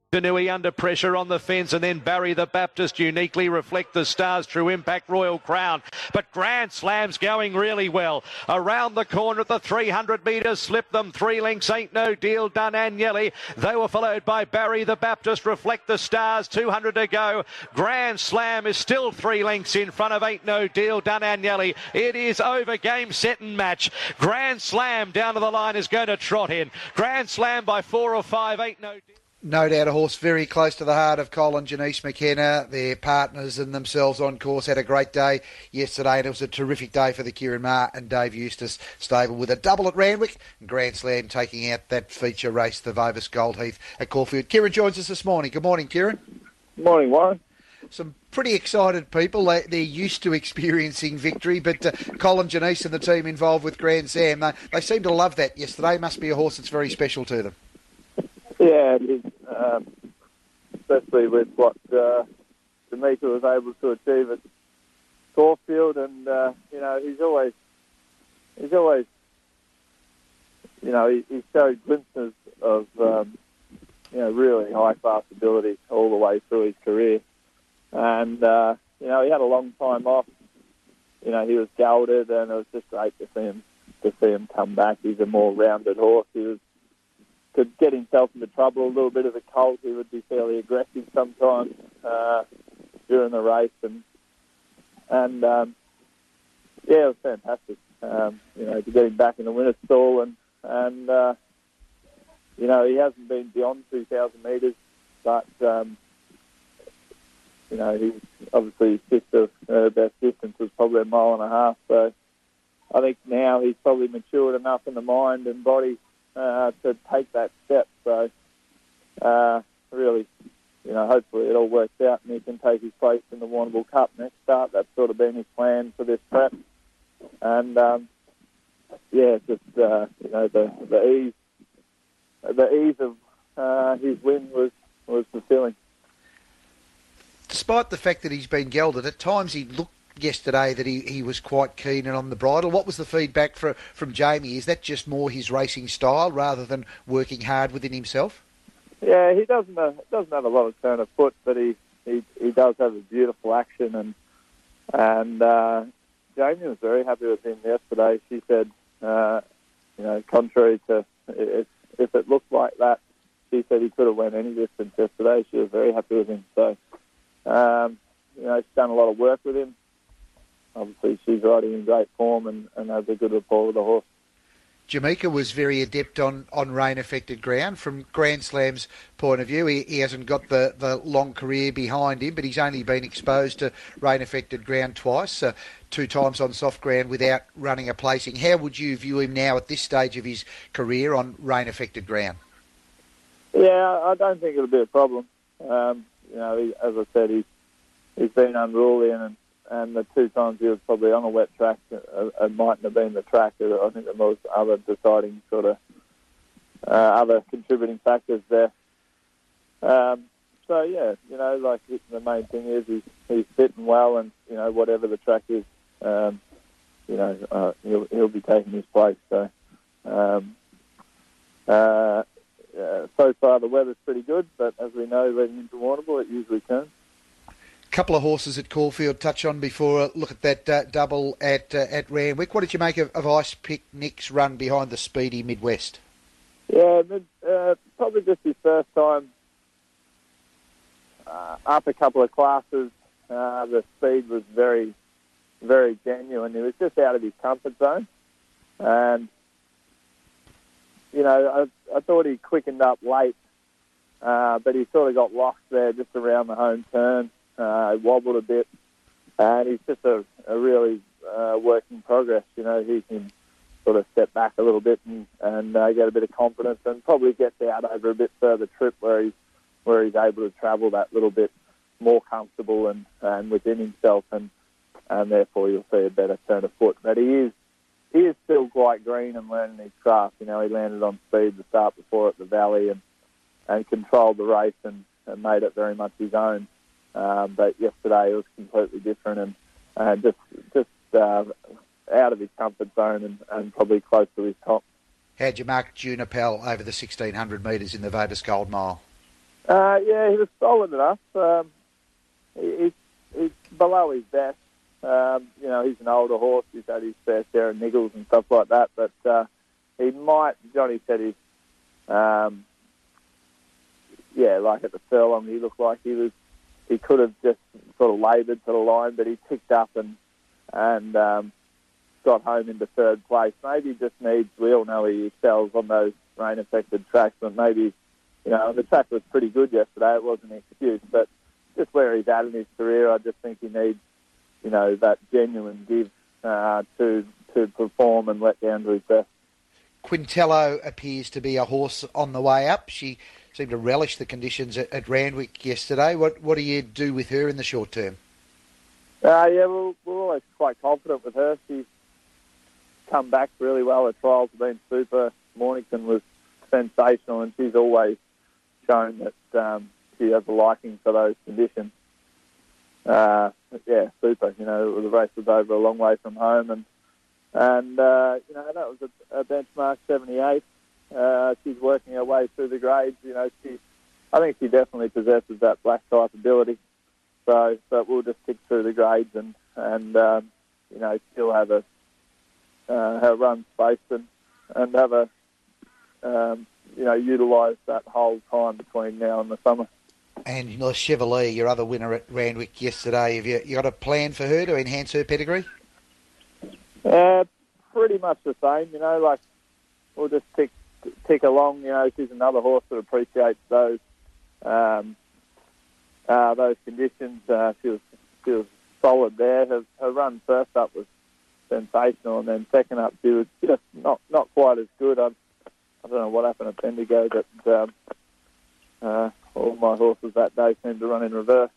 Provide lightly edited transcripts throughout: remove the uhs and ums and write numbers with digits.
Danui under pressure on the fence, and then Barry the Baptist uniquely reflect the stars. True Impact, Royal Crown, but Grand Slam's going really well. Around the corner at the 300 metres, slip them 3 lengths. Ain't No Deal done Agnelli. They were followed by Barry the Baptist, Reflect the Stars. 200 to go. Grand Slam is still 3 lengths in front of Ain't No Deal done Agnelli. It is over, game, set and match. Grand Slam down to the line is going to trot in. Grand Slam by 4 or 5. Ain't No Deal. No doubt a horse very close to the heart of Colin Janice McKenna. Their partners and themselves on course had a great day yesterday, and it was a terrific day for the Kieran Maher and Dave Eustace stable with a double at Randwick and Grand Slam taking out that feature race, the Vovis Goldheath at Caulfield. Kieran joins us this morning. Good morning, Kieran. Good morning, Warren. Some pretty excited people. They're used to experiencing victory, but Colin Janice and the team involved with Grand Slam, they seem to love that yesterday. Must be a horse that's very special to them. Yeah, it is, especially with what Jamaica was able to achieve at Caulfield, and he's always, he showed glimpses of really high class ability all the way through his career, and he had a long time off. He was gelded, and it was just great to see him come back. He's a more rounded horse. Could get himself into trouble a little bit as a colt. He would be fairly aggressive sometimes during the race, and it was fantastic. To get him back in the winner's stall, and he hasn't been beyond 2,000 metres, but he's obviously his best distance was probably 1.5 miles. So I think now he's probably matured enough in the mind and body to take that step. So, really, hopefully it all works out and he can take his place in the Warrnambool Cup next start. That's sort of been his plan for this prep. And, the ease of his win was fulfilling. Despite the fact that he's been gelded, at times he looked yesterday that he was quite keen and on the bridle. What was the feedback from Jamie? Is that just more his racing style rather than working hard within himself? Yeah, he doesn't have a lot of turn of foot, but he does have a beautiful action, and Jamie was very happy with him yesterday. She said, contrary to if it looked like that, she said he could have went any distance yesterday. She was very happy with him. So, she's done a lot of work with him. Obviously, she's riding in great form and has a good rapport with the horse. Jamaica was very adept on rain-affected ground. From Grand Slam's point of view, he hasn't got the long career behind him, but he's only been exposed to rain-affected ground twice, 2 times on soft ground without running a placing. How would you view him now at this stage of his career on rain-affected ground? Yeah, I don't think it'll be a problem. As I said, he's been unruly and the 2 times he was probably on a wet track, it mightn't have been the track. I think there was other deciding sort of other contributing factors there. The main thing is he's fitting well, and whatever the track is, he'll be taking his place. So so far the weather's pretty good, but as we know, leading into Warrnambool, it usually turns. Couple of horses at Caulfield touch on before look at that double at Randwick. What did you make of Ice Pick Nick's run behind the speedy Midwest? Yeah, probably just his first time up a couple of classes. The speed was very, very genuine. He was just out of his comfort zone, and I thought he quickened up late, but he sort of got lost there just around the home turn. Wobbled a bit, and he's just a really work in progress. He can sort of step back a little bit and get a bit of confidence, and probably get out over a bit further trip where he's able to travel that little bit more comfortable and within himself, and therefore you'll see a better turn of foot. But he is still quite green and learning his craft. He landed on speed the start before at the Valley and controlled the race and made it very much his own. But yesterday it was completely different and just out of his comfort zone and probably close to his top. How'd you mark Junipel over the 1,600 metres in the Vovis Gold Mile? Yeah, he was solid enough. He's below his best. He's an older horse. He's had his fair share of niggles and stuff like that. But he might. Johnny said he's. Like at the furlong, he looked like he could have just sort of laboured to the line, but he picked up and got home into third place. Maybe he just needs. We all know he excels on those rain-affected tracks, but maybe the track was pretty good yesterday. It wasn't an excuse, but just where he's at in his career, I just think he needs, that genuine give to perform and let down to his best. Quintello appears to be a horse on the way up. She seemed to relish the conditions at Randwick yesterday. What do you do with her in the short term? We're always quite confident with her. She's come back really well. Her trials have been super. Mornington was sensational, and she's always shown that she has a liking for those conditions. Super. The race was over a long way from home, and that was a benchmark 78. She's working her way through the grades. I think she definitely possesses that black type ability. So, but we'll just tick through the grades and still have her run space and have a utilise that whole time between now and the summer. And Le Chevalier, your other winner at Randwick yesterday, have you got a plan for her to enhance her pedigree? Pretty much the same. We'll just tick along. She's another horse that appreciates those conditions. She was solid there. Her run first up was sensational, and then second up she was just not quite as good. I don't know what happened at Bendigo, but all my horses that day seemed to run in reverse.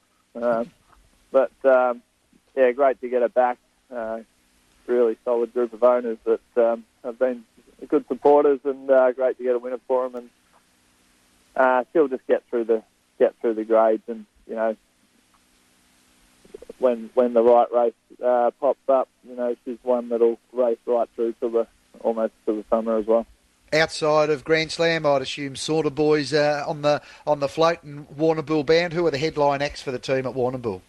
Great to get her back. Really solid group of owners that have been good supporters, and great to get a winner for them. And she'll just get through the grades, and when the right race pops up, she's one that'll race right through almost to the summer as well. Outside of Grand Slam, I'd assume Saunter Boys on the float and Warrnambool bound. Who are the headline acts for the team at Warrnambool?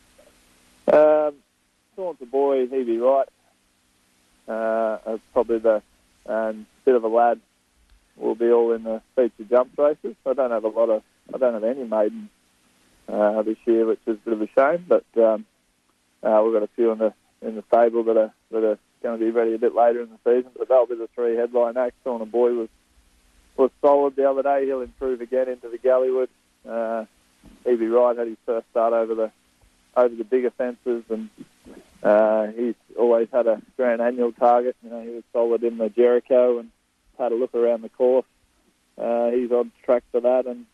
Saunter Boy, he'd be right. Probably the bit of a lad will be all in the feature jump races. I don't have any maidens this year, which is a bit of a shame. But we've got a few in the stable that are going to be ready a bit later in the season. But they'll be the three headline acts. Saunter Boy was solid the other day. He'll improve again into the Gallywood. Evie Wright had his first start over the bigger fences, and he's always had a Grand Annual target. He was solid in the Jericho and had a look around the course. He's on track for that, and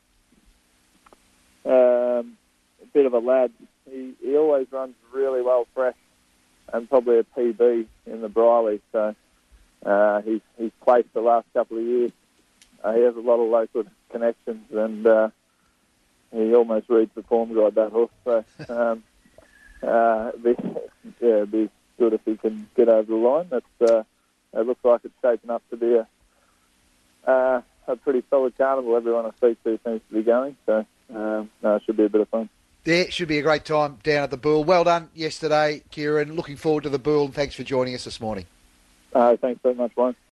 a bit of a lad. He always runs really well fresh, and probably a PB in the Briley. So he's placed the last couple of years. He has a lot of local connections, and he almost reads the form guide, that horse. So it'd be good if he can get over the line. It looks like it's shaping up to be a pretty solid carnival. Everyone I speak to seems to be going, so it should be a bit of fun. Yeah, it should be a great time down at the Bull. Well done yesterday, Kieran. Looking forward to the Bull, and thanks for joining us this morning. Thanks very much, Wayne.